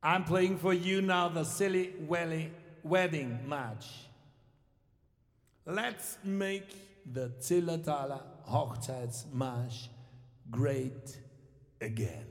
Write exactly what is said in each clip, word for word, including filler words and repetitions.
I'm playing for you now the Silly Welly Wedding March. Let's make the Zillertaler Hochzeitsmarsch great again.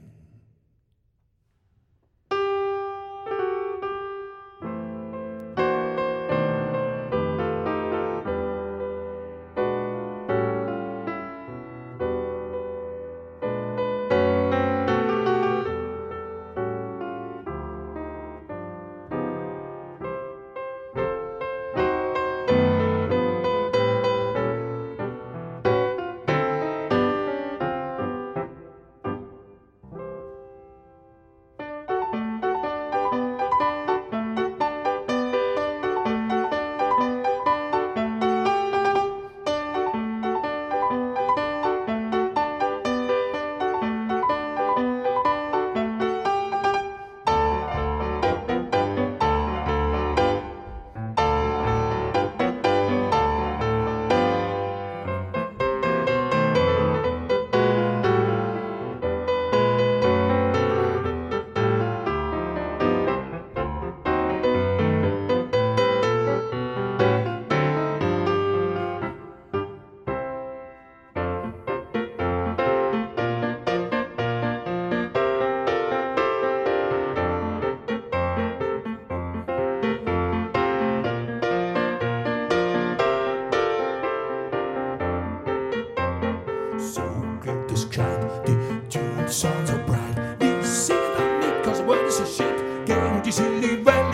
Sounds so bright. We sing it on me, cause the world is a shit. Gegen die Silly Welle.